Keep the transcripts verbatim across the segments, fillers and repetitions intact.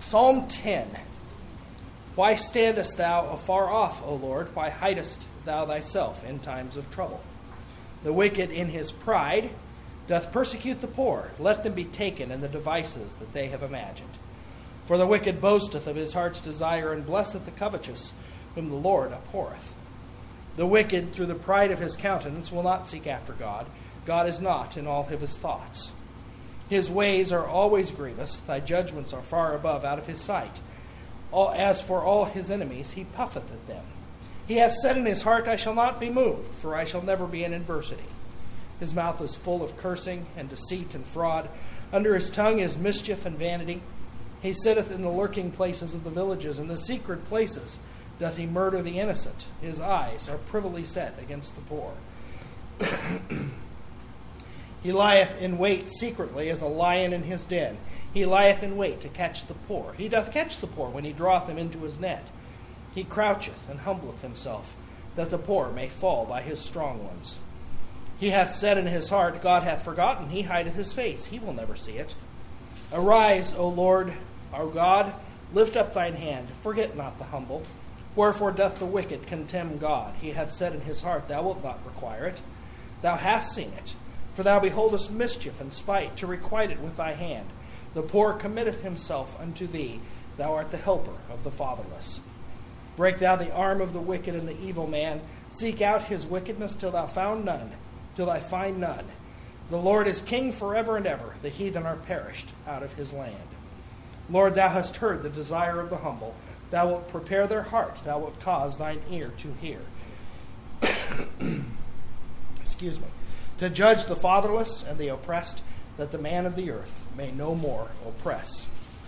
Psalm ten. Why standest thou afar off, O Lord? Why hidest thou thyself in times of trouble? The wicked in his pride doth persecute the poor. Let them be taken in the devices that they have imagined. For the wicked boasteth of his heart's desire, and blesseth the covetous, whom the Lord abhorreth. The wicked, through the pride of his countenance, will not seek after God. God is not in all of his thoughts. His ways are always grievous. Thy judgments are far above out of his sight. All, as for all his enemies, he puffeth at them. He hath said in his heart, I shall not be moved, for I shall never be in adversity. His mouth is full of cursing and deceit and fraud. Under his tongue is mischief and vanity. He sitteth in the lurking places of the villages. In the secret places doth he murder the innocent. His eyes are privily set against the poor. He lieth in wait secretly as a lion in his den. He lieth in wait to catch the poor. He doth catch the poor when he draweth them into his net. He croucheth and humbleth himself, that the poor may fall by his strong ones. He hath said in his heart, God hath forgotten. He hideth his face. He will never see it. Arise, O Lord, our God. Lift up thine hand. Forget not the humble. Wherefore doth the wicked contemn God? He hath said in his heart, Thou wilt not require it. Thou hast seen it. For thou beholdest mischief and spite, to requite it with thy hand. The poor committeth himself unto thee. Thou art the helper of the fatherless. Break thou the arm of the wicked and the evil man. Seek out his wickedness till thou found none, till thou find none. The Lord is king forever and ever. The heathen are perished out of his land. Lord, thou hast heard the desire of the humble. Thou wilt prepare their heart. Thou wilt cause thine ear to hear. Excuse me. To judge the fatherless and the oppressed, that the man of the earth may no more oppress.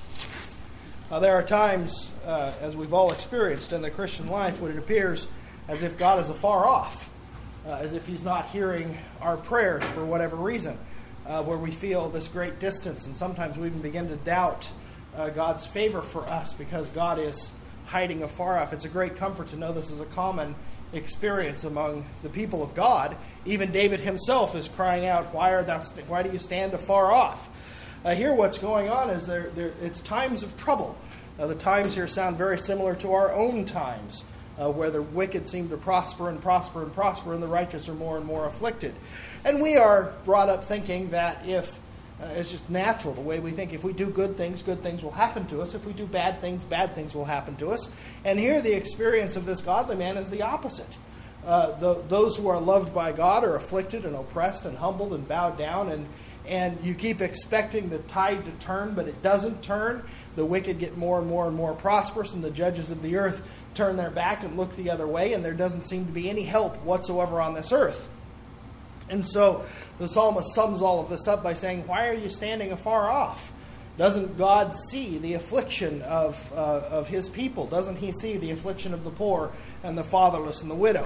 Uh, there are times, uh, as we've all experienced in the Christian life, when it appears as if God is afar off, uh, as if he's not hearing our prayers for whatever reason, uh, where we feel this great distance, and sometimes we even begin to doubt uh, God's favor for us because God is hiding afar off. It's a great comfort to know this is a common experience among the people of God. Even David himself is crying out, why are thou st- why do you stand afar off? Uh, here what's going on is there, there it's times of trouble. Uh, the times here sound very similar to our own times, uh, where the wicked seem to prosper and prosper and prosper, and the righteous are more and more afflicted. And we are brought up thinking that if uh, it's just natural, the way we think, if we do good things, good things will happen to us. If we do bad things, bad things will happen to us. And here the experience of this godly man is the opposite. Uh, the, those who are loved by God are afflicted and oppressed and humbled and bowed down, and and you keep expecting the tide to turn, but it doesn't turn. The wicked get more and more and more prosperous, and the judges of the earth turn their back and look the other way, and there doesn't seem to be any help whatsoever on this earth. And so the psalmist sums all of this up by saying, why are you standing afar off? Doesn't God see the affliction of, uh, of his people? Doesn't he see the affliction of the poor and the fatherless and the widow?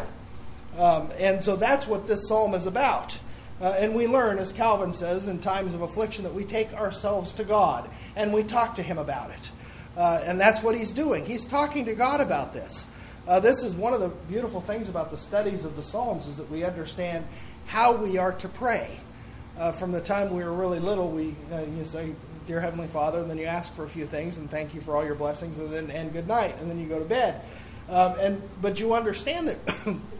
Um, and so that's what this psalm is about. Uh, and we learn, as Calvin says, in times of affliction, that we take ourselves to God and we talk to him about it. Uh, and that's what he's doing. He's talking to God about this. Uh, this is one of the beautiful things about the studies of the Psalms, is that we understand how we are to pray. Uh, from the time we were really little, we uh, you say, Dear Heavenly Father, and then you ask for a few things, and thank you for all your blessings, and then and good night, and then you go to bed. Um, and but you understand that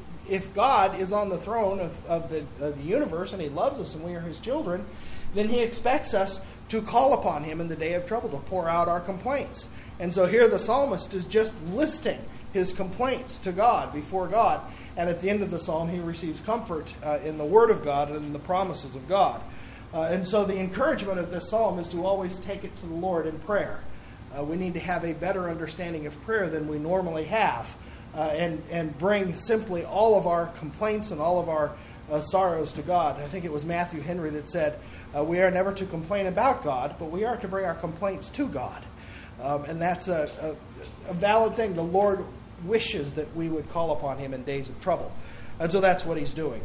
if God is on the throne of, of, the, of the universe, and he loves us and we are his children, then he expects us to call upon him in the day of trouble, to pour out our complaints. And so here the psalmist is just listing his complaints to God, before God. And at the end of the psalm, he receives comfort uh, in the word of God and in the promises of God. Uh, and so the encouragement of this psalm is to always take it to the Lord in prayer. Uh, we need to have a better understanding of prayer than we normally have. Uh, and, and bring simply all of our complaints and all of our uh, sorrows to God. I think it was Matthew Henry that said, uh, we are never to complain about God, but we are to bring our complaints to God. Um, and that's a, a, a valid thing. The Lord wishes that we would call upon him in days of trouble. And so that's what he's doing.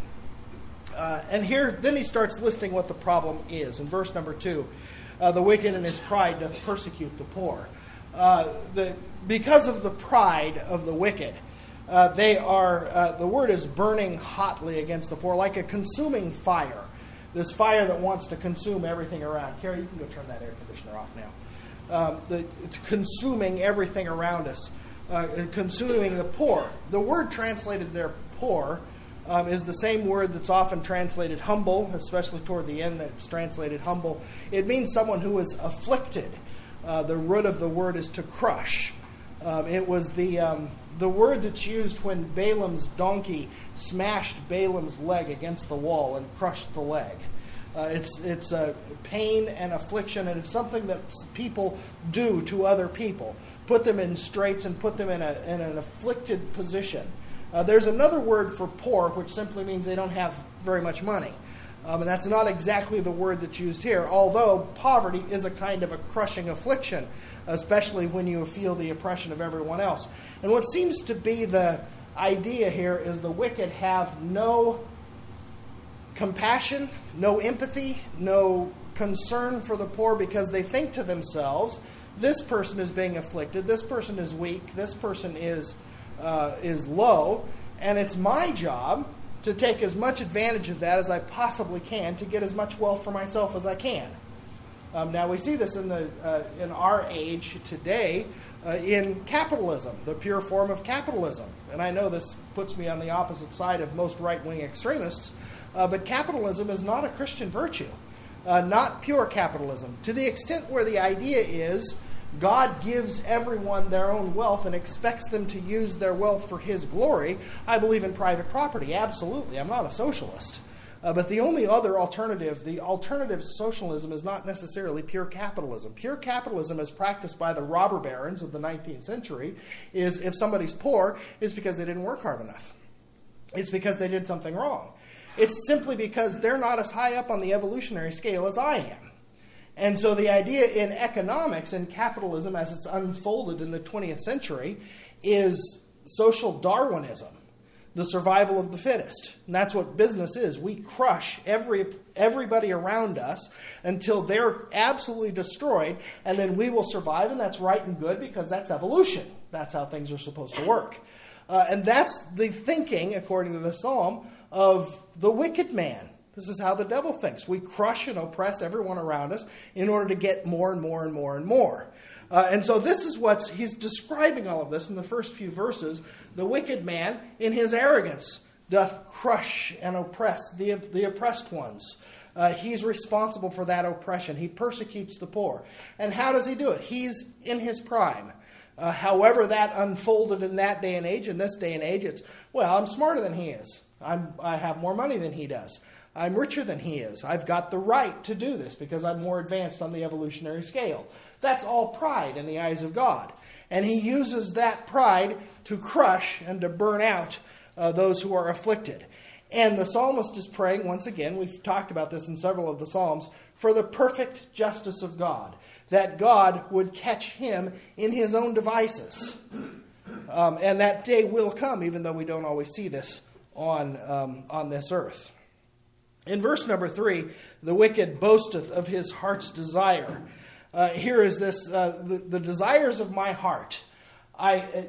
Uh, and here, then he starts listing what the problem is. In verse number two, uh, the wicked in his pride doth persecute the poor. Uh, the because of the pride of the wicked, uh, they are, uh, the word is burning hotly against the poor, like a consuming fire. This fire that wants to consume everything around. Carrie, you can go turn that air conditioner off now. um, the consuming everything around us, uh, consuming the poor. The word translated there, poor, um, is the same word that's often translated humble, especially toward the end that's translated humble. It means someone who is afflicted. Uh, the root of the word is to crush. Um, it was the um, the word that's used when Balaam's donkey smashed Balaam's leg against the wall and crushed the leg. Uh, it's it's a pain and affliction, and it's something that people do to other people, put them in straits and put them in a in an afflicted position. Uh, there's another word for poor, which simply means they don't have very much money. Um, and that's not exactly the word that's used here, although poverty is a kind of a crushing affliction, especially when you feel the oppression of everyone else. And what seems to be the idea here is the wicked have no compassion, no empathy, no concern for the poor, because they think to themselves, this person is being afflicted, this person is weak, this person is uh, is low, and it's my job to take as much advantage of that as I possibly can to get as much wealth for myself as I can. Um, now we see this in the uh, in our age today uh, in capitalism, the pure form of capitalism. And I know this puts me on the opposite side of most right-wing extremists, uh, but capitalism is not a Christian virtue, uh, not pure capitalism. To the extent where the idea is God gives everyone their own wealth and expects them to use their wealth for His glory, I believe in private property, absolutely. I'm not a socialist. Uh, but the only other alternative, the alternative socialism, is not necessarily pure capitalism. Pure capitalism, as practiced by the robber barons of the nineteenth century, is if somebody's poor, it's because they didn't work hard enough. It's because they did something wrong. It's simply because they're not as high up on the evolutionary scale as I am. And so the idea in economics and capitalism as it's unfolded in the twentieth century is social Darwinism, the survival of the fittest. And that's what business is. We crush every everybody around us until they're absolutely destroyed, and then we will survive, and that's right and good because that's evolution. That's how things are supposed to work. Uh, and that's the thinking, according to the psalm, of the wicked man. This is how the devil thinks. We crush and oppress everyone around us in order to get more and more and more and more. Uh, and so this is what he's describing all of this in the first few verses. The wicked man, in his arrogance, doth crush and oppress the, the oppressed ones. Uh, he's responsible for that oppression. He persecutes the poor. And how does he do it? He's in his prime. Uh, however that unfolded in that day and age, in this day and age, it's, well, I'm smarter than he is. I'm, I have more money than he does. I'm richer than he is. I've got the right to do this because I'm more advanced on the evolutionary scale. That's all pride in the eyes of God. And he uses that pride to crush and to burn out uh, those who are afflicted. And the psalmist is praying, once again, we've talked about this in several of the psalms, for the perfect justice of God, that God would catch him in his own devices. Um, and that day will come, even though we don't always see this on um, on this earth. In verse number three, the wicked boasteth of his heart's desire. Uh, here is this, uh, the, the desires of my heart. I, uh,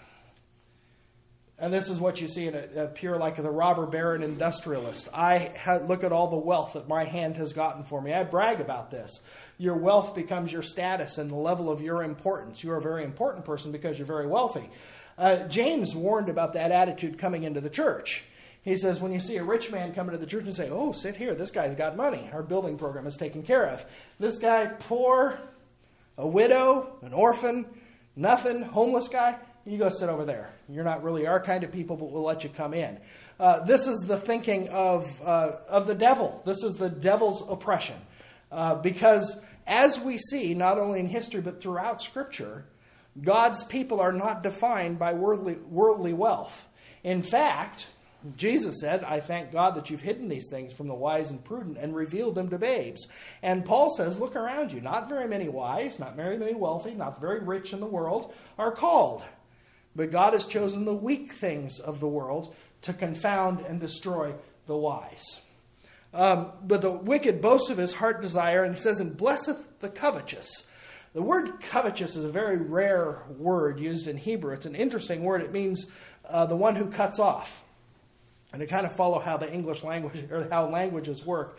and this is what you see in a, a pure, like the robber baron industrialist. I ha- look at all the wealth that my hand has gotten for me. I brag about this. Your wealth becomes your status and the level of your importance. You're a very important person because you're very wealthy. Uh, James warned about that attitude coming into the church. He says, when you see a rich man come into the church and say, oh, sit here, this guy's got money. Our building program is taken care of. This guy, poor, a widow, an orphan, nothing, homeless guy, you go sit over there. You're not really our kind of people, but we'll let you come in. Uh, this is the thinking of, uh, of the devil. This is the devil's oppression. Uh, because as we see, not only in history, but throughout Scripture, God's people are not defined by worldly, worldly wealth. In fact, Jesus said, I thank God that you've hidden these things from the wise and prudent and revealed them to babes. And Paul says, look around you. Not very many wise, not very many wealthy, not very rich in the world are called. But God has chosen the weak things of the world to confound and destroy the wise. Um, but the wicked boasts of his heart desire, and he says, and blesseth the covetous. The word covetous is a very rare word used in Hebrew. It's an interesting word. It means uh, the one who cuts off. And to kind of follow how the English language, or how languages work,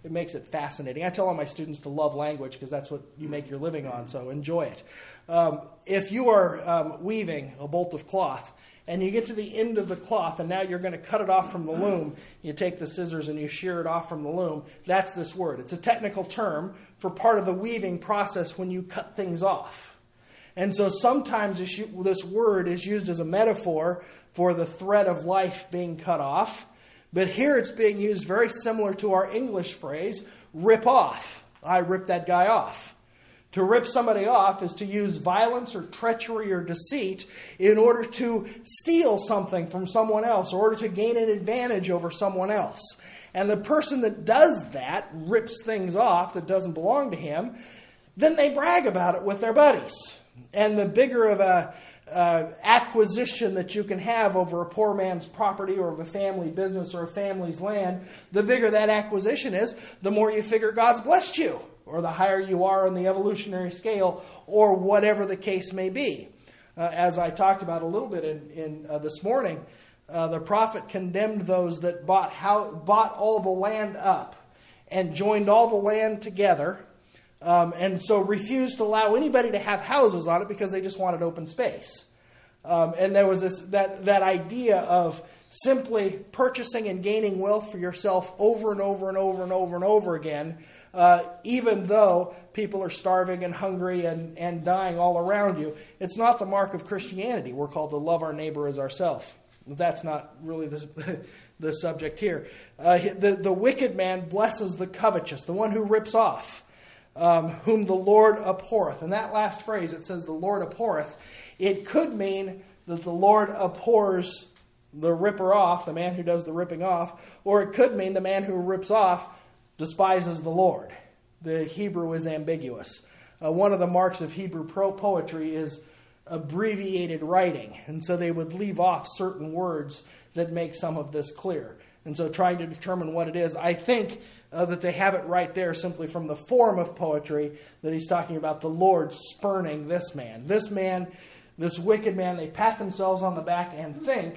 it makes it fascinating. I tell all my students to love language because that's what you make your living on, so enjoy it. Um, if you are um, weaving a bolt of cloth, and you get to the end of the cloth, and now you're going to cut it off from the loom. You take the scissors and you shear it off from the loom. That's this word. It's a technical term for part of the weaving process when you cut things off. And so sometimes this word is used as a metaphor for the thread of life being cut off. But here it's being used very similar to our English phrase, rip off. I ripped that guy off. To rip somebody off is to use violence or treachery or deceit in order to steal something from someone else, in order to gain an advantage over someone else. And the person that does that, rips things off that doesn't belong to him, then they brag about it with their buddies. And the bigger of a uh, acquisition that you can have over a poor man's property or of a family business or a family's land, the bigger that acquisition is, the more you figure God's blessed you, or the higher you are on the evolutionary scale, or whatever the case may be. Uh, as I talked about a little bit in, in uh, this morning, uh, the prophet condemned those that bought how, bought all the land up and joined all the land together, um, and so refused to allow anybody to have houses on it because they just wanted open space. Um, and there was this that that idea of simply purchasing and gaining wealth for yourself over and over and over and over and over again, uh, even though people are starving and hungry and, and dying all around you. It's not the mark of Christianity. We're called to love our neighbor as ourselves. That's not really the, the subject here. Uh, the, the wicked man blesses the covetous, the one who rips off, um, whom the Lord abhorreth. And that last phrase, it says the Lord abhorreth. It could mean that the Lord abhors the ripper off, the man who does the ripping off, or it could mean the man who rips off despises the Lord. The Hebrew is ambiguous. Uh, one of the marks of Hebrew pro poetry is abbreviated writing, and so they would leave off certain words that make some of this clear. And so trying to determine what it is, I think uh, that they have it right there simply from the form of poetry that he's talking about the Lord spurning this man. This man, this wicked man, they pat themselves on the back and think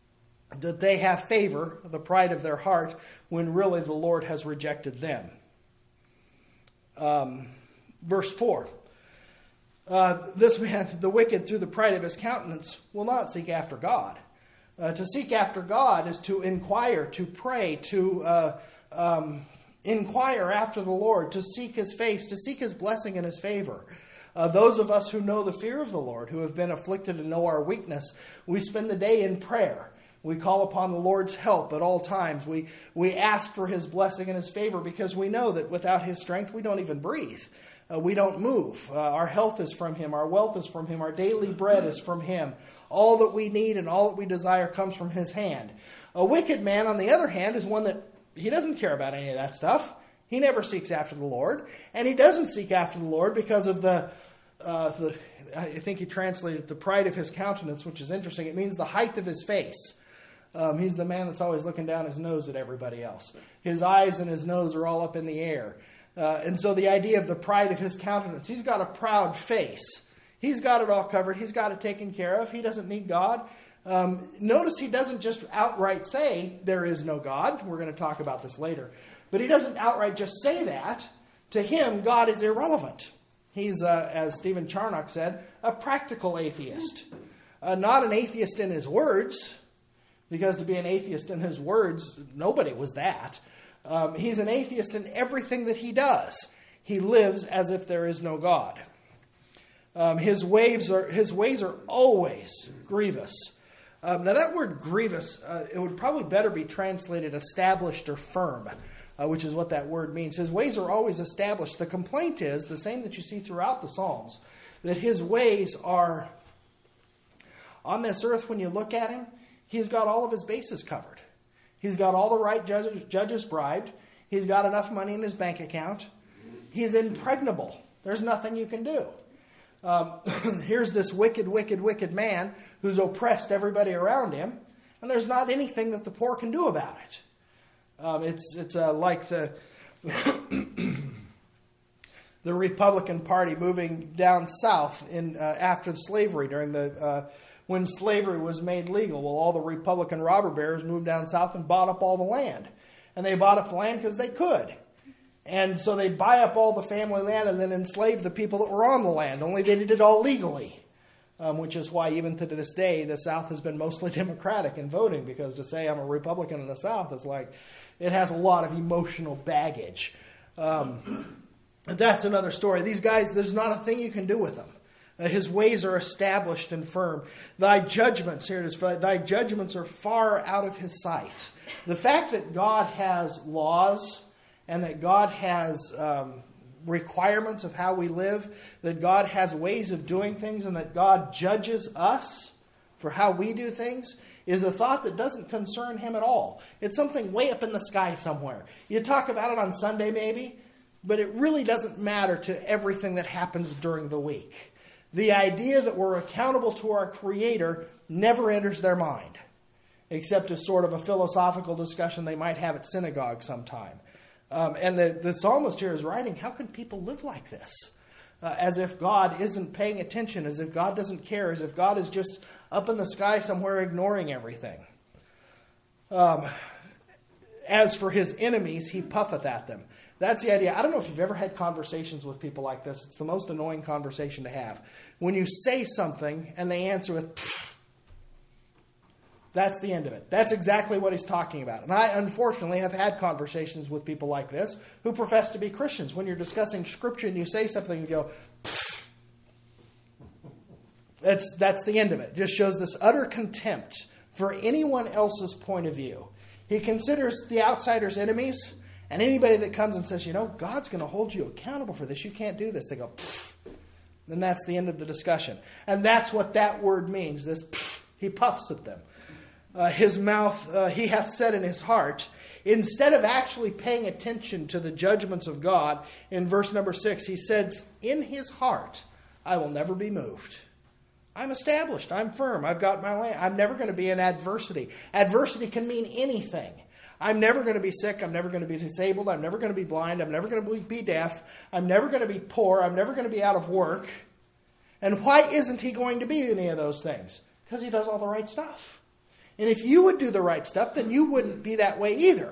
that they have favor, the pride of their heart, when really the Lord has rejected them. Um, verse four. Uh, this man, the wicked, through the pride of his countenance, will not seek after God. Uh, to seek after God is to inquire, to pray, to uh, um, inquire after the Lord, to seek his face, to seek his blessing and his favor. Uh, those of us who know the fear of the Lord, who have been afflicted and know our weakness, we spend the day in prayer. We call upon the Lord's help at all times. We we ask for his blessing and his favor because we know that without his strength we don't even breathe. Uh, we don't move. Uh, our health is from him. Our wealth is from him. Our daily bread is from him. All that we need and all that we desire comes from his hand. A wicked man, on the other hand, is one that he doesn't care about any of that stuff. He never seeks after the Lord. And he doesn't seek after the Lord because of the, uh, the I think he translated the pride of his countenance, which is interesting. It means the height of his face. Um, he's the man that's always looking down his nose at everybody else. His eyes and his nose are all up in the air. Uh, and so the idea of the pride of his countenance, he's got a proud face. He's got it all covered. He's got it taken care of. He doesn't need God. Um, notice he doesn't just outright say there is no God. We're going to talk about this later. But he doesn't outright just say that. To him, God is irrelevant. He's, uh, as Stephen Charnock said, a practical atheist. Uh, not an atheist in his words, because to be an atheist in his words, nobody was that. Um, he's an atheist in everything that he does. He lives as if there is no God. Um, his ways are his ways are always grievous. Um, now that word grievous, uh, it would probably better be translated established or firm, uh, which is what that word means. His ways are always established. The complaint is the same that you see throughout the Psalms, that his ways are on this earth. When you look at him, he's got all of his bases covered. He's got all the right judges, judges bribed. He's got enough money in his bank account. He's impregnable. There's nothing you can do. Um, here's this wicked, wicked, wicked man who's oppressed everybody around him, and there's not anything that the poor can do about it. Um, it's it's uh, like the the Republican Party moving down south in uh, after slavery during the uh, when slavery was made legal. Well, all the Republican robber barons moved down south and bought up all the land, and they bought up the land because they could. And so they buy up all the family land and then enslave the people that were on the land, only they did it all legally. Um, which is why even to this day, the South has been mostly Democratic in voting, because to say I'm a Republican in the South is like, it has a lot of emotional baggage. Um, that's another story. These guys, there's not a thing you can do with them. Uh, his ways are established and firm. Thy judgments, here it is, thy judgments are far out of his sight. The fact that God has laws and that God has um, requirements of how we live, that God has ways of doing things, and that God judges us for how we do things, is a thought that doesn't concern him at all. It's something way up in the sky somewhere. You talk about it on Sunday maybe, but it really doesn't matter to everything that happens during the week. The idea that we're accountable to our Creator never enters their mind, except as sort of a philosophical discussion they might have at synagogue sometime. Um, and the, the psalmist here is writing, how can people live like this? Uh, as if God isn't paying attention, as if God doesn't care, as if God is just up in the sky somewhere ignoring everything. Um, as for his enemies, he puffeth at them. That's the idea. I don't know if you've ever had conversations with people like this. It's the most annoying conversation to have. When you say something and they answer with, pfft, that's the end of it. That's exactly what he's talking about. And I, unfortunately, have had conversations with people like this who profess to be Christians. When you're discussing Scripture and you say something and you go, pfft, that's, that's the end of it. It just shows this utter contempt for anyone else's point of view. He considers the outsiders enemies, and anybody that comes and says, you know, God's going to hold you accountable for this. You can't do this. They go, pfft. Then that's the end of the discussion. And that's what that word means, this pfft. He puffs at them. Uh, his mouth, uh, he hath said in his heart, instead of actually paying attention to the judgments of God, in verse number six, he says, in his heart, I will never be moved. I'm established. I'm firm. I've got my land. I'm never going to be in adversity. Adversity can mean anything. I'm never going to be sick. I'm never going to be disabled. I'm never going to be blind. I'm never going to be deaf. I'm never going to be poor. I'm never going to be out of work. And why isn't he going to be any of those things? Because he does all the right stuff. And if you would do the right stuff, then you wouldn't be that way either.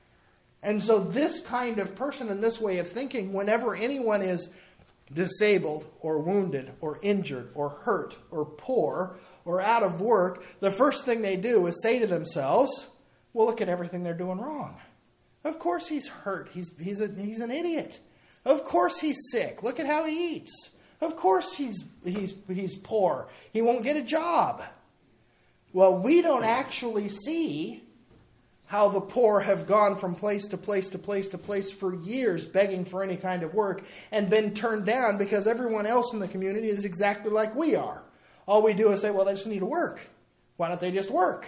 And so this kind of person and this way of thinking, whenever anyone is disabled or wounded or injured or hurt or poor or out of work, the first thing they do is say to themselves, well, look at everything they're doing wrong. Of course he's hurt. He's, he's, a, he's an idiot. Of course he's sick. Look at how he eats. Of course he's, he's, he's poor. He won't get a job. Well, we don't actually see how the poor have gone from place to place to place to place for years begging for any kind of work and been turned down because everyone else in the community is exactly like we are. All we do is say, well, they just need to work. Why don't they just work?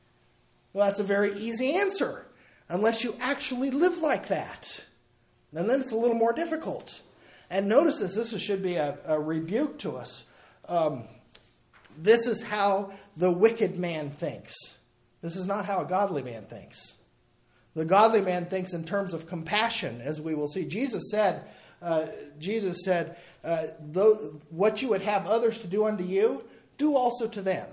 Well, that's a very easy answer, unless you actually live like that. And then it's a little more difficult. And notice this, this should be a, a rebuke to us. Um, this is how the wicked man thinks. This is not how a godly man thinks. The godly man thinks in terms of compassion, as we will see. Jesus said, uh, Jesus said, uh, though, what you would have others to do unto you, do also to them.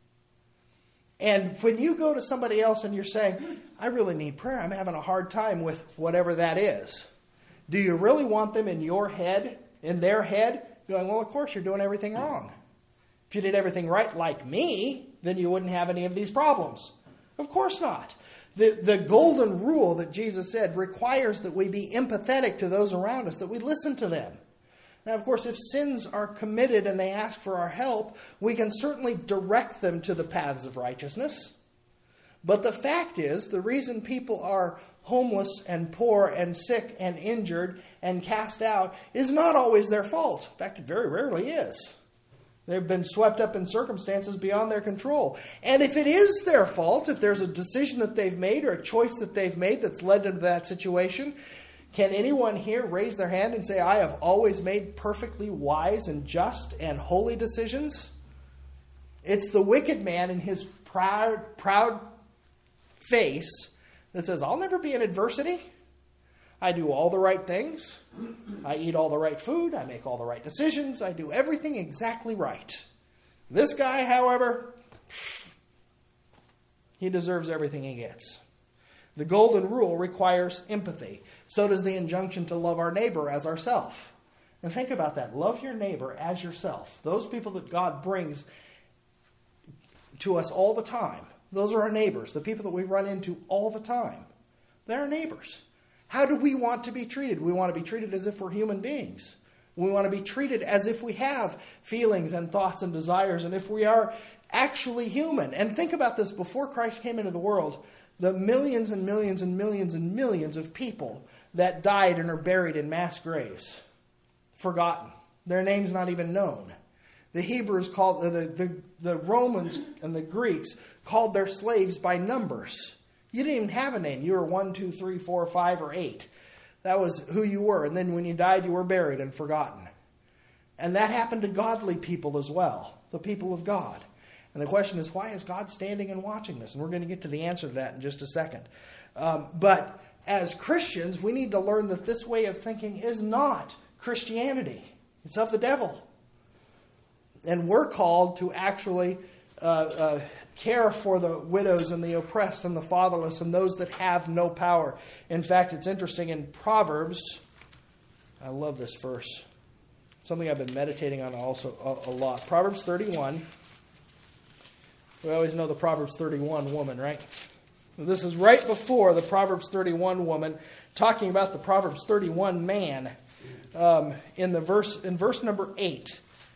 And when you go to somebody else and you're saying, I really need prayer, I'm having a hard time with whatever that is. Do you really want them in your head, in their head, going, well, of course you're doing everything wrong. If you did everything right like me, then you wouldn't have any of these problems. Of course not. The, the golden rule that Jesus said requires that we be empathetic to those around us, that we listen to them. Now, of course, if sins are committed and they ask for our help, we can certainly direct them to the paths of righteousness. But the fact is, the reason people are homeless and poor and sick and injured and cast out is not always their fault. In fact, it very rarely is. They've been swept up in circumstances beyond their control. And if it is their fault, if there's a decision that they've made or a choice that they've made that's led them to that situation, can anyone here raise their hand and say, I have always made perfectly wise and just and holy decisions? It's the wicked man in his proud, proud face that says, I'll never be in adversity. I do all the right things. I eat all the right food. I make all the right decisions. I do everything exactly right. This guy, however, he deserves everything he gets. The golden rule requires empathy. So does the injunction to love our neighbor as ourself. And think about that. Love your neighbor as yourself. Those people that God brings to us all the time, those are our neighbors, the people that we run into all the time. They're our neighbors. How do we want to be treated? We want to be treated as if we're human beings. We want to be treated as if we have feelings and thoughts and desires, and if we are actually human. And think about this. Before Christ came into the world, the millions and millions and millions and millions of people that died and are buried in mass graves, forgotten. Their names not even known. The Hebrews called, the, the, the Romans and the Greeks called their slaves by numbers. You didn't even have a name. You were one, two, three, four, five, or eight. That was who you were. And then when you died, you were buried and forgotten. And that happened to godly people as well, the people of God. And the question is, why is God standing and watching this? And we're going to get to the answer to that in just a second. Um, but as Christians, we need to learn that this way of thinking is not Christianity. It's of the devil. And we're called to actually uh, uh, care for the widows and the oppressed and the fatherless and those that have no power. In fact, it's interesting in Proverbs, I love this verse, something I've been meditating on also a, a lot. Proverbs thirty-one. We always know the Proverbs thirty-one woman, right? This is right before the Proverbs thirty-one woman, talking about the Proverbs thirty-one man. Um, in the verse, in verse number eight,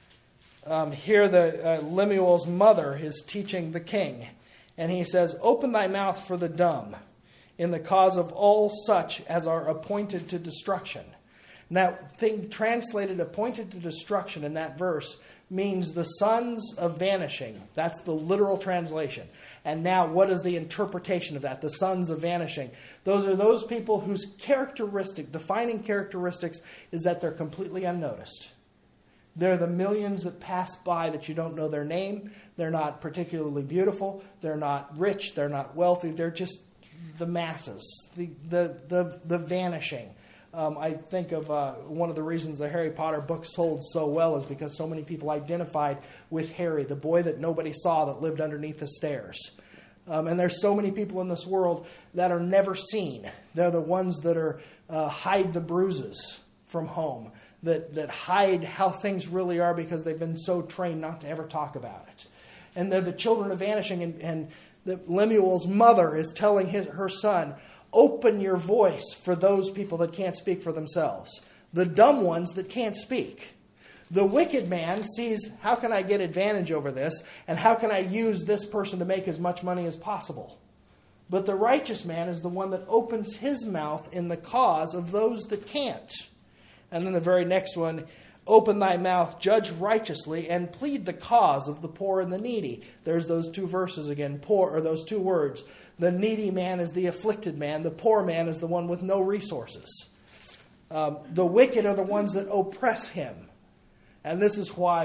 um, here the uh, Lemuel's mother is teaching the king, and he says, "Open thy mouth for the dumb, in the cause of all such as are appointed to destruction." And that thing translated "appointed to destruction" in that verse means the sons of vanishing. That's the literal translation. And now, what is the interpretation of that? The sons of vanishing. Those are those people whose characteristic, defining characteristics, is that they're completely unnoticed. They're the millions that pass by that you don't know their name. They're not particularly beautiful. They're not rich. They're not wealthy. They're just the masses, the the the, the vanishing. Um, I think of uh, one of the reasons the Harry Potter books sold so well is because so many people identified with Harry, the boy that nobody saw that lived underneath the stairs. Um, and there's so many people in this world that are never seen. They're the ones that are uh, hide the bruises from home, that, that hide how things really are because they've been so trained not to ever talk about it. And they're the children of vanishing. And, and the, Lemuel's mother is telling his, her son, open your voice for those people that can't speak for themselves. The dumb ones that can't speak. The wicked man sees, how can I get advantage over this? And how can I use this person to make as much money as possible? But the righteous man is the one that opens his mouth in the cause of those that can't. And then the very next one, open thy mouth, judge righteously, and plead the cause of the poor and the needy. There's those two verses again, poor, or those two words. The needy man is the afflicted man. The poor man is the one with no resources. Um, the wicked are the ones that oppress him. And this is why,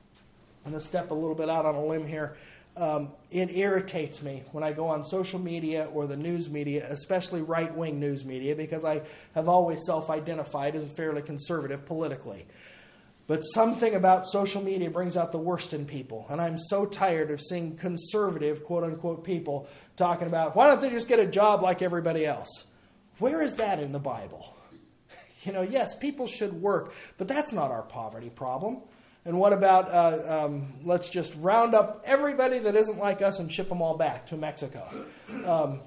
I'm going to step a little bit out on a limb here. Um, it irritates me when I go on social media or the news media, especially right-wing news media, because I have always self-identified as fairly conservative politically. But something about social media brings out the worst in people. And I'm so tired of seeing conservative, quote-unquote, people talking about, why don't they just get a job like everybody else? Where is that in the Bible? You know, yes, people should work, but that's not our poverty problem. And what about, uh, um, let's just round up everybody that isn't like us and ship them all back to Mexico. Um,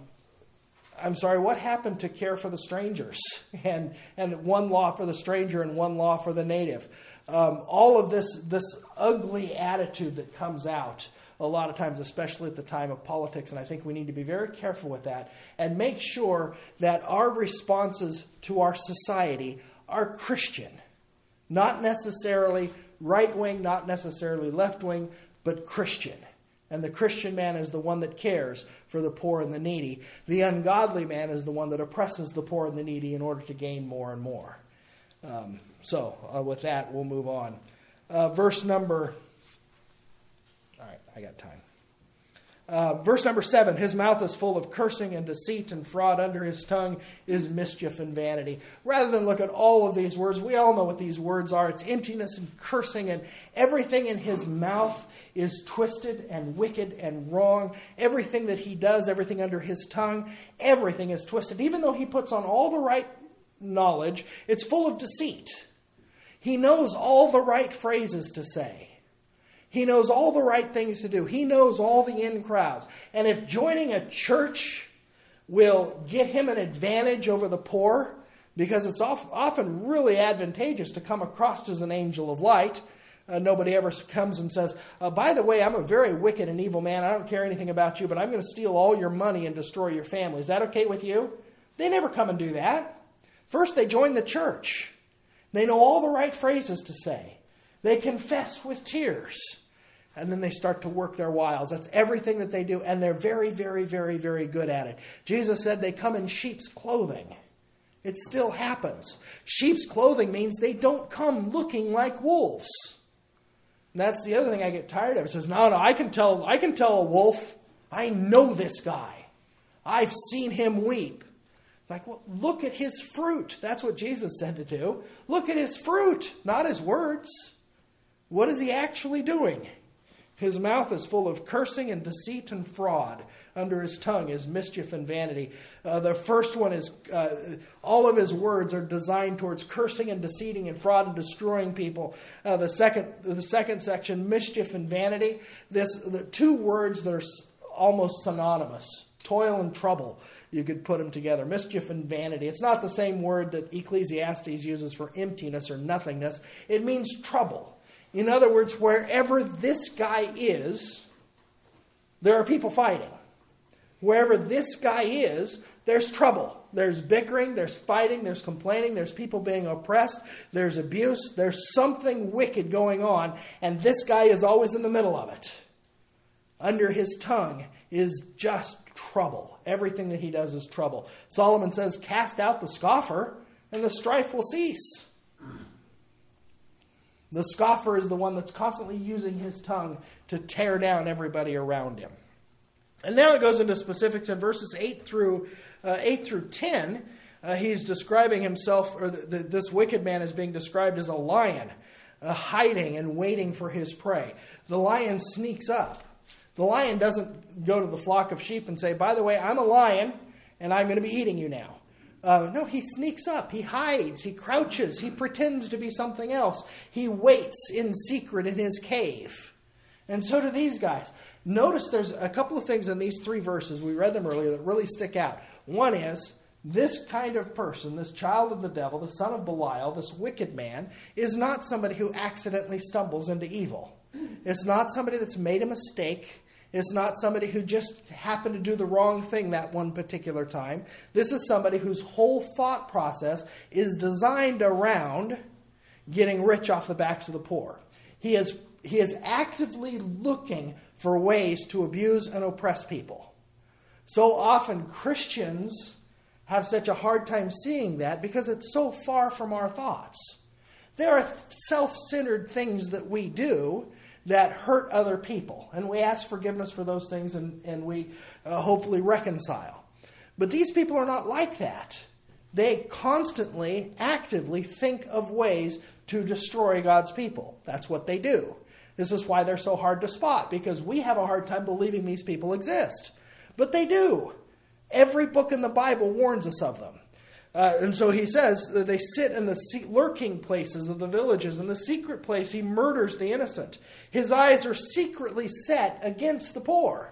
I'm sorry, what happened to care for the strangers? And, and one law for the stranger and one law for the native. Um, all of this this ugly attitude that comes out a lot of times, especially at the time of politics, and I think we need to be very careful with that and make sure that our responses to our society are Christian, not necessarily right-wing, not necessarily left-wing, but Christian. And the Christian man is the one that cares for the poor and the needy. The ungodly man is the one that oppresses the poor and the needy in order to gain more and more. Um, so, uh, with that, we'll move on. Uh, verse number... All right, I got time. Uh, verse number seven, his mouth is full of cursing and deceit and fraud. Under his tongue is mischief and vanity. Rather than look at all of these words, we all know what these words are. It's emptiness and cursing, and everything in his mouth is twisted and wicked and wrong. Everything that he does, everything under his tongue, everything is twisted. Even though he puts on all the right knowledge, it's full of deceit. He knows all the right phrases to say. He knows all the right things to do. He knows all the in crowds. And if joining a church will get him an advantage over the poor, because it's often really advantageous to come across as an angel of light. Uh, nobody ever comes and says, uh, by the way, I'm a very wicked and evil man. I don't care anything about you, but I'm going to steal all your money and destroy your family. Is that okay with you? They never come and do that. First, they join the church. They know all the right phrases to say. They confess with tears. And then they start to work their wiles. That's everything that they do. And they're very, very, very, very good at it. Jesus said they come in sheep's clothing. It still happens. Sheep's clothing means they don't come looking like wolves. And that's the other thing I get tired of. It says, no, no, I can tell, I can tell a wolf. I know this guy. I've seen him weep. It's like, well, look at his fruit. That's what Jesus said to do. Look at his fruit, not his words. What is he actually doing? His mouth is full of cursing and deceit and fraud. Under his tongue is mischief and vanity. Uh, the first one is, uh, all of his words are designed towards cursing and deceiving and fraud and destroying people. Uh, the second the second section, mischief and vanity. This the two words that are almost synonymous. Toil and trouble. You could put them together. Mischief and vanity. It's not the same word that Ecclesiastes uses for emptiness or nothingness. It means trouble. In other words, wherever this guy is, there are people fighting. Wherever this guy is, there's trouble. There's bickering, there's fighting, there's complaining, there's people being oppressed, there's abuse, there's something wicked going on, and this guy is always in the middle of it. Under his tongue is just trouble. Everything that he does is trouble. Solomon says, cast out the scoffer, and the strife will cease. The scoffer is the one that's constantly using his tongue to tear down everybody around him. And now it goes into specifics in verses eight through uh, eight through ten. Uh, he's describing himself, or the, the, this wicked man is being described as a lion, uh, hiding and waiting for his prey. The lion sneaks up. The lion doesn't go to the flock of sheep and say, by the way, I'm a lion, and I'm going to be eating you now. Uh, no, he sneaks up, he hides, he crouches, he pretends to be something else. He waits in secret in his cave. And so do these guys. Notice there's a couple of things in these three verses, we read them earlier, that really stick out. One is, this kind of person, this child of the devil, the son of Belial, this wicked man, is not somebody who accidentally stumbles into evil. It's not somebody that's made a mistake. It's not somebody who just happened to do the wrong thing that one particular time. This is somebody whose whole thought process is designed around getting rich off the backs of the poor. He is, he is actively looking for ways to abuse and oppress people. So often Christians have such a hard time seeing that because it's so far from our thoughts. There are self-centered things that we do that hurt other people. And we ask forgiveness for those things, and, and we uh, hopefully reconcile. But these people are not like that. They constantly, actively think of ways to destroy God's people. That's what they do. This is why they're so hard to spot, because we have a hard time believing these people exist. But they do. Every book in the Bible warns us of them. Uh, and so he says that they sit in the lurking places of the villages. In the secret place, he murders the innocent. His eyes are secretly set against the poor.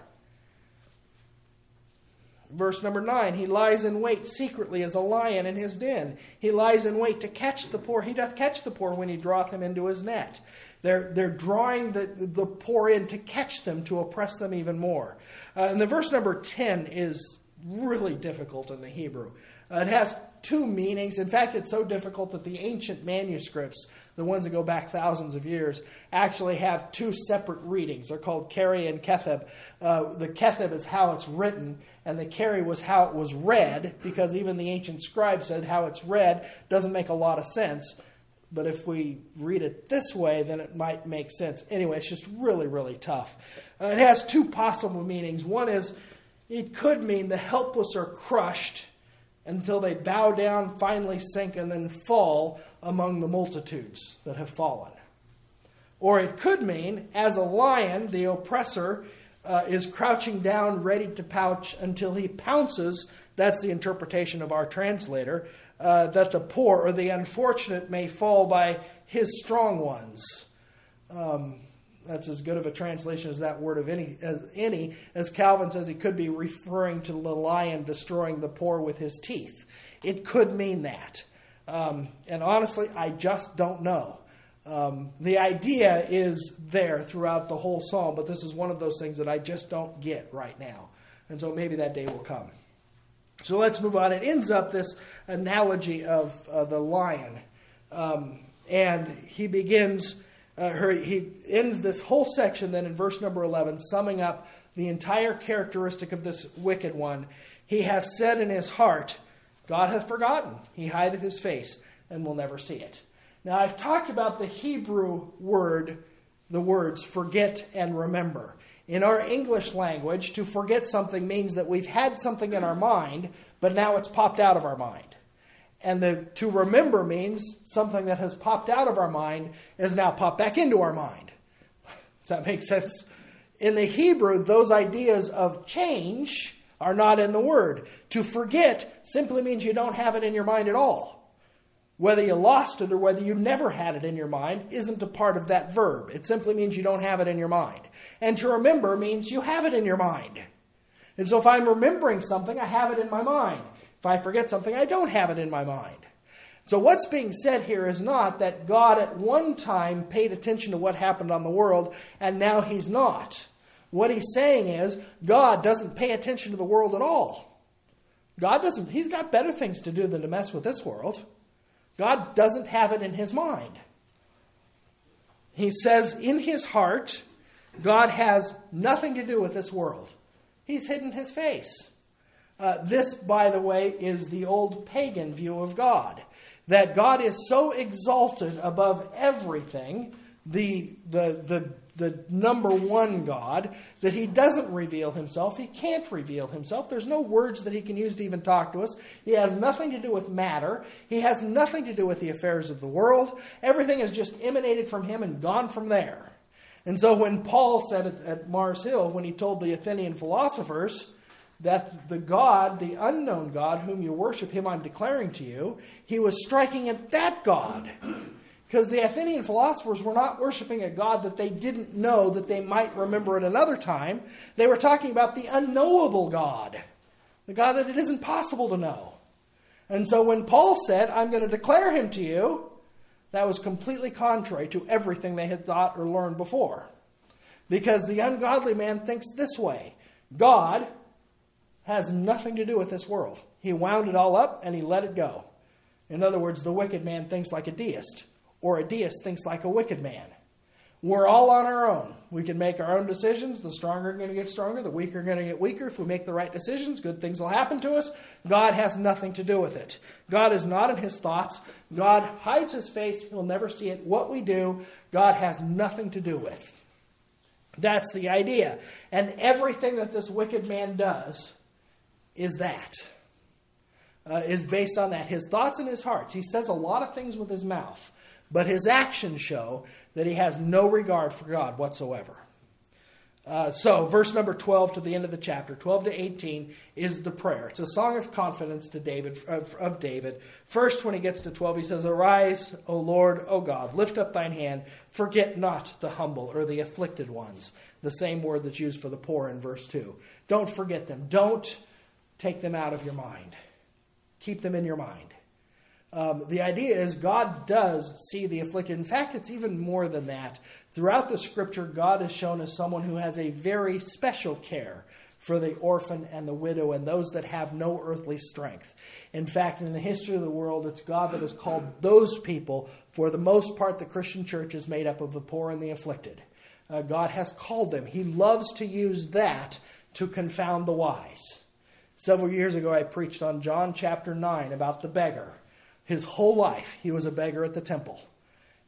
Verse number nine, he lies in wait secretly as a lion in his den. He lies in wait to catch the poor. He doth catch the poor when he draweth them into his net. They're, they're drawing the, the poor in to catch them, to oppress them even more. Uh, and the verse number ten is really difficult in the Hebrew. Uh, it has two meanings. In fact, it's so difficult that the ancient manuscripts, the ones that go back thousands of years, actually have two separate readings. They're called Keri and Ketheb. Uh, the Ketheb is how it's written, and the Keri was how it was read, because even the ancient scribes said how it's read doesn't make a lot of sense. But if we read it this way, then it might make sense. Anyway, it's just really, really tough. Uh, it has two possible meanings. One is it could mean the helpless are crushed until they bow down, finally sink, and then fall among the multitudes that have fallen. Or it could mean, as a lion, the oppressor uh, is crouching down, ready to pounce until he pounces. That's the interpretation of our translator. Uh, that the poor or the unfortunate may fall by his strong ones. Um, that's as good of a translation as that word of any as any, as Calvin says he could be referring to the lion destroying the poor with his teeth. It could mean that. Um, and honestly, I just don't know. Um, the idea is there throughout the whole psalm, but this is one of those things that I just don't get right now. And so maybe that day will come. So let's move on. It ends up this analogy of uh, the lion. Um, and he begins, uh, her, he ends this whole section then in verse number eleven, summing up the entire characteristic of this wicked one. He has said in his heart, God hath forgotten. He hideth his face and will never see it. Now I've talked about the Hebrew word, the words forget and remember. In our English language, to forget something means that we've had something in our mind, but now it's popped out of our mind. And the, to remember means something that has popped out of our mind is now popped back into our mind. Does that make sense? In the Hebrew, those ideas of change are not in the word. To forget simply means you don't have it in your mind at all. Whether you lost it or whether you never had it in your mind isn't a part of that verb. It simply means you don't have it in your mind. And to remember means you have it in your mind. And so if I'm remembering something, I have it in my mind. If I forget something, I don't have it in my mind. So what's being said here is not that God at one time paid attention to what happened on the world and now he's not. What he's saying is God doesn't pay attention to the world at all. God doesn't. He's got better things to do than to mess with this world. God doesn't have it in his mind. He says in his heart, God has nothing to do with this world. He's hidden his face. Uh, this, by the way, is the old pagan view of God. That God is so exalted above everything, the, the, the, the number one God, that he doesn't reveal himself. He can't reveal himself. There's no words that he can use to even talk to us. He has nothing to do with matter. He has nothing to do with the affairs of the world. Everything is just emanated from him and gone from there. And so when Paul said at, at Mars Hill, when he told the Athenian philosophers that the God, the unknown God whom you worship, him I'm declaring to you, he was striking at that God. Because the Athenian philosophers were not worshiping a God that they didn't know that they might remember at another time. They were talking about the unknowable God, the God that it isn't possible to know. And so when Paul said, I'm going to declare him to you, that was completely contrary to everything they had thought or learned before. Because the ungodly man thinks this way: God has nothing to do with this world. He wound it all up and he let it go. In other words, the wicked man thinks like a deist, or a deist thinks like a wicked man. We're all on our own. We can make our own decisions. The stronger are going to get stronger. The weaker are going to get weaker. If we make the right decisions, good things will happen to us. God has nothing to do with it. God is not in his thoughts. God hides his face. He'll never see it. What we do, God has nothing to do with. That's the idea. And everything that this wicked man does is that. Uh, is based on that. His thoughts and his hearts. He says a lot of things with his mouth. But his actions show that he has no regard for God whatsoever. Uh, so, verse number twelve to the end of the chapter, twelve to eighteen, is the prayer. It's a song of confidence to David of, of David. First, when he gets to twelve, he says, Arise, O Lord, O God, lift up thine hand, forget not the humble or the afflicted ones. The same word that's used for the poor in verse two. Don't forget them. Don't take them out of your mind. Keep them in your mind. Um, the idea is God does see the afflicted. In fact, it's even more than that. Throughout the scripture, God is shown as someone who has a very special care for the orphan and the widow and those that have no earthly strength. In fact, in the history of the world, it's God that has called those people. For the most part, the Christian church is made up of the poor and the afflicted. Uh, God has called them. He loves to use that to confound the wise. Several years ago, I preached on John chapter nine about the beggar. His whole life, he was a beggar at the temple.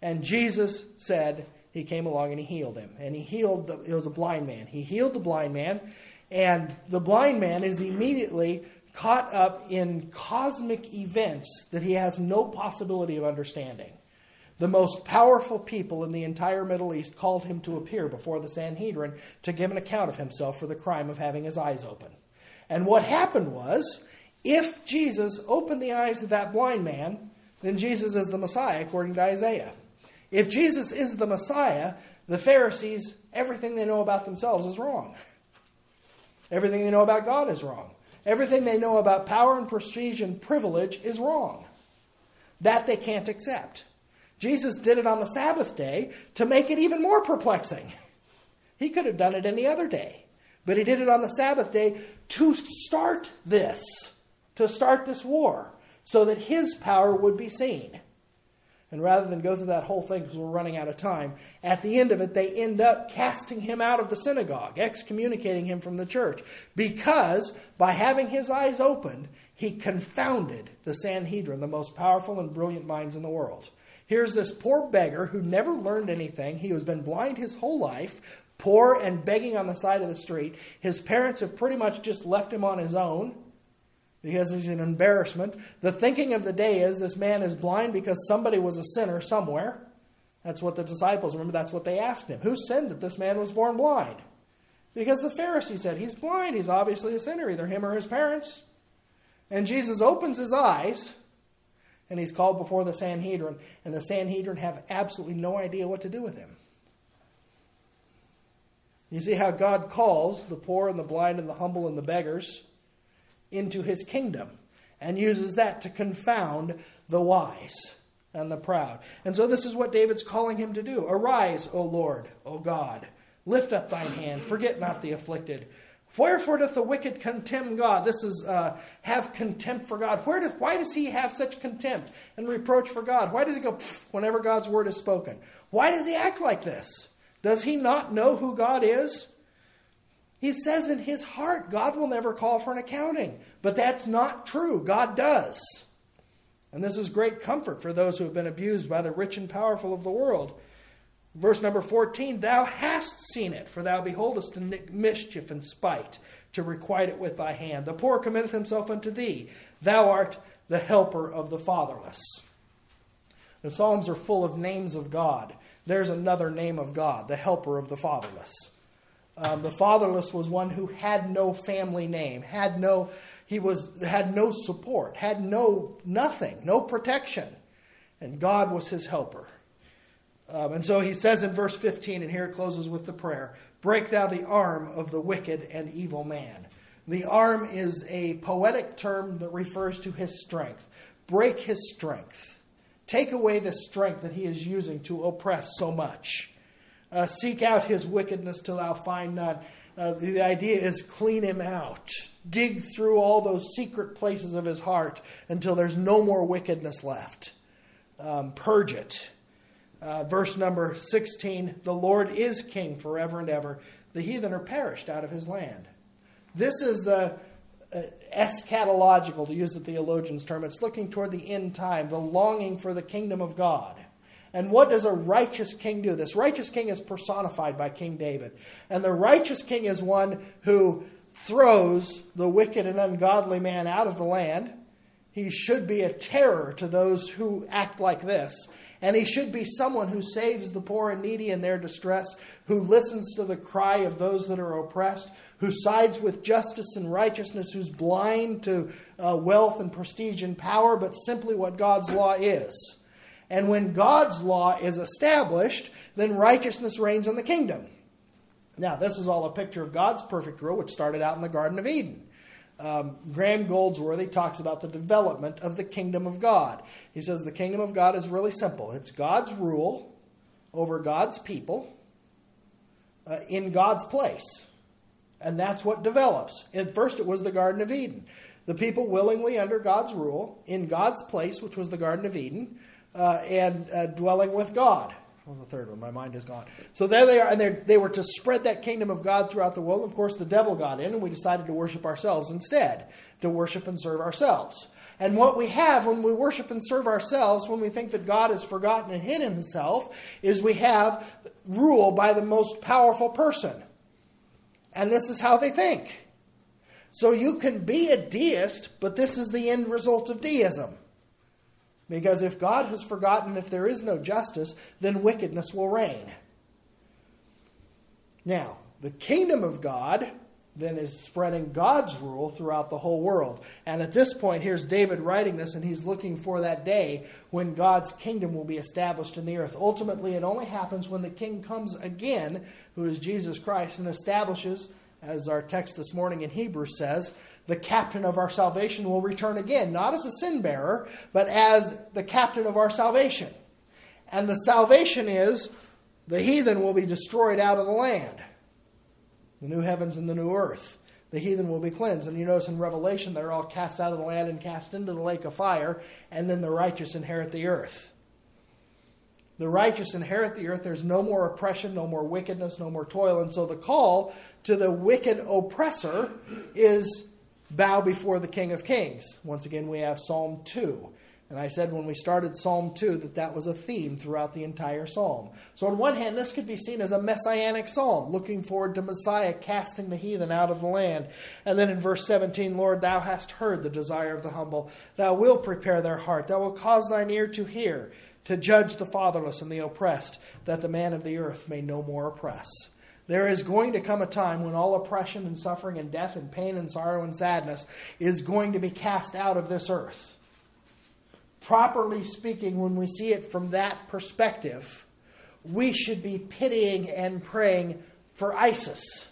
And Jesus said, he came along and he healed him. And he healed, the, it was a blind man. He healed the blind man. And the blind man is immediately caught up in cosmic events that he has no possibility of understanding. The most powerful people in the entire Middle East called him to appear before the Sanhedrin to give an account of himself for the crime of having his eyes open. And what happened was, if Jesus opened the eyes of that blind man, then Jesus is the Messiah, according to Isaiah. If Jesus is the Messiah, the Pharisees, everything they know about themselves is wrong. Everything they know about God is wrong. Everything they know about power and prestige and privilege is wrong. That they can't accept. Jesus did it on the Sabbath day to make it even more perplexing. He could have done it any other day. But he did it on the Sabbath day to start this. To start this war. So that his power would be seen. And rather than go through that whole thing, because we're running out of time, at the end of it, they end up casting him out of the synagogue, excommunicating him from the church. Because by having his eyes opened, he confounded the Sanhedrin, the most powerful and brilliant minds in the world. Here's this poor beggar who never learned anything. He has been blind his whole life, poor and begging on the side of the street. His parents have pretty much just left him on his own, because he's an embarrassment. The thinking of the day is this man is blind because somebody was a sinner somewhere. That's what the disciples, remember, that's what they asked him. Who sinned that this man was born blind? Because the Pharisee said, he's blind. He's obviously a sinner, either him or his parents. And Jesus opens his eyes, and he's called before the Sanhedrin. And the Sanhedrin have absolutely no idea what to do with him. You see how God calls the poor and the blind and the humble and the beggars into his kingdom, and uses that to confound the wise and the proud. And so this is what David's calling him to do. Arise, O Lord, O God. Lift up thine hand. Forget not the afflicted. Wherefore doth the wicked contemn God? This is uh, have contempt for God. Where doth, why does he have such contempt and reproach for God? Why does he go pfft whenever God's word is spoken? Why does he act like this? Does he not know who God is? He says in his heart, God will never call for an accounting. But that's not true. God does. And this is great comfort for those who have been abused by the rich and powerful of the world. Verse number fourteen, thou hast seen it, for thou beholdest mischief and spite, to requite it with thy hand. The poor committeth himself unto thee. Thou art the helper of the fatherless. The Psalms are full of names of God. There's another name of God, the helper of the fatherless. Um, the fatherless was one who had no family name, had no, he was had no support, had no nothing, no protection, and God was his helper. Um, and so he says in verse fifteen, and here it closes with the prayer: "Break thou the arm of the wicked and evil man." The arm is a poetic term that refers to his strength. Break his strength. Take away the strength that he is using to oppress so much. Uh, seek out his wickedness till thou find none. Uh, the, the idea is clean him out. Dig through all those secret places of his heart until there's no more wickedness left. Um, purge it. Uh, verse number sixteen, the Lord is king forever and ever. The heathen are perished out of his land. This is the uh, eschatological, to use the theologian's term. It's looking toward the end time, the longing for the kingdom of God. And what does a righteous king do? This righteous king is personified by King David. And the righteous king is one who throws the wicked and ungodly man out of the land. He should be a terror to those who act like this. And he should be someone who saves the poor and needy in their distress, who listens to the cry of those that are oppressed, who sides with justice and righteousness, who's blind to uh, wealth and prestige and power, but simply what God's law is. And when God's law is established, then righteousness reigns in the kingdom. Now, this is all a picture of God's perfect rule, which started out in the Garden of Eden. Um, Graham Goldsworthy talks about the development of the kingdom of God. He says the kingdom of God is really simple. It's God's rule over God's people uh, in God's place. And that's what develops. At first it was the Garden of Eden. The people willingly under God's rule, in God's place, which was the Garden of Eden, uh, and uh, dwelling with God. What was the third one? My mind is gone. So there they are, and they were to spread that kingdom of God throughout the world. Of course, the devil got in, and we decided to worship ourselves instead, to worship and serve ourselves. And what we have when we worship and serve ourselves, when we think that God has forgotten and hid himself, is we have rule by the most powerful person. And this is how they think. So you can be a deist, but this is the end result of deism. Because if God has forgotten, if there is no justice, then wickedness will reign. Now, the kingdom of God then is spreading God's rule throughout the whole world. And at this point, here's David writing this, and he's looking for that day when God's kingdom will be established in the earth. Ultimately, it only happens when the king comes again, who is Jesus Christ, and establishes, as our text this morning in Hebrews says, the captain of our salvation will return again, not as a sin bearer, but as the captain of our salvation. And the salvation is the heathen will be destroyed out of the land. The new heavens and the new earth. The heathen will be cleansed. And you notice in Revelation, they're all cast out of the land and cast into the lake of fire, and then the righteous inherit the earth. The righteous inherit the earth. There's no more oppression, no more wickedness, no more toil. And so the call to the wicked oppressor is bow before the King of Kings. Once again, we have Psalm two. And I said when we started Psalm two that that was a theme throughout the entire psalm. So on one hand, this could be seen as a messianic psalm, looking forward to Messiah casting the heathen out of the land. And then in verse seventeen, Lord, thou hast heard the desire of the humble. Thou wilt prepare their heart. Thou wilt cause thine ear to hear, to judge the fatherless and the oppressed, that the man of the earth may no more oppress. There is going to come a time when all oppression and suffering and death and pain and sorrow and sadness is going to be cast out of this earth. Properly speaking, when we see it from that perspective, we should be pitying and praying for ISIS,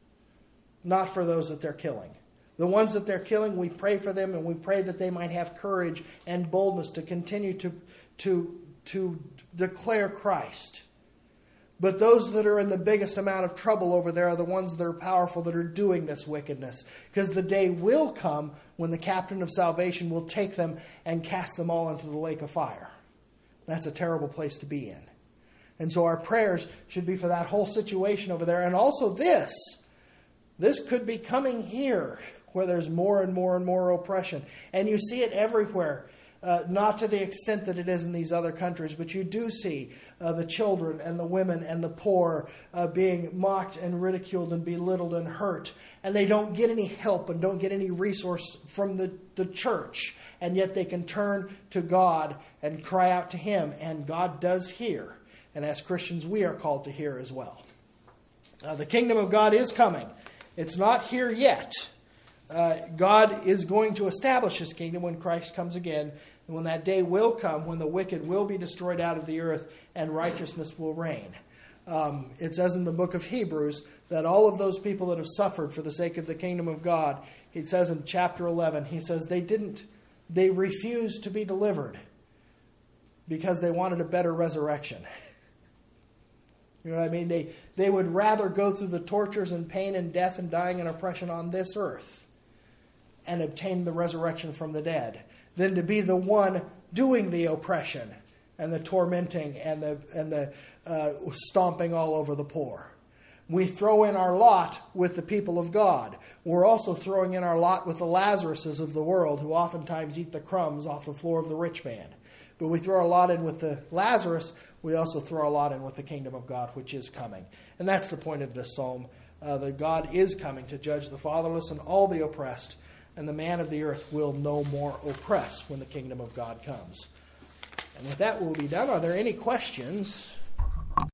not for those that they're killing. The ones that they're killing, we pray for them, and we pray that they might have courage and boldness to continue to, to, to declare Christ. But those that are in the biggest amount of trouble over there are the ones that are powerful that are doing this wickedness. Because the day will come when the captain of salvation will take them and cast them all into the lake of fire. That's a terrible place to be in. And so our prayers should be for that whole situation over there. And also this. This could be coming here where there's more and more and more oppression. And you see it everywhere. Uh, not to the extent that it is in these other countries, but you do see uh, the children and the women and the poor uh, being mocked and ridiculed and belittled and hurt. And they don't get any help and don't get any resource from the, the church. And yet they can turn to God and cry out to Him. And God does hear. And as Christians, we are called to hear as well. Uh, the kingdom of God is coming. It's not here yet. Uh, God is going to establish His kingdom when Christ comes again. And when that day will come, when the wicked will be destroyed out of the earth and righteousness will reign. Um, it says in the book of Hebrews that all of those people that have suffered for the sake of the kingdom of God, it says in chapter eleven, he says they didn't, they refused to be delivered because they wanted a better resurrection. You know what I mean? They, they would rather go through the tortures and pain and death and dying and oppression on this earth and obtain the resurrection from the dead than to be the one doing the oppression and the tormenting and the and the uh, stomping all over the poor. We throw in our lot with the people of God. We're also throwing in our lot with the Lazaruses of the world who oftentimes eat the crumbs off the floor of the rich man. But we throw our lot in with the Lazarus. We also throw our lot in with the kingdom of God, which is coming. And that's the point of this psalm, uh, that God is coming to judge the fatherless and all the oppressed. And the man of the earth will no more oppress when the kingdom of God comes. And with that, we'll be done. Are there any questions?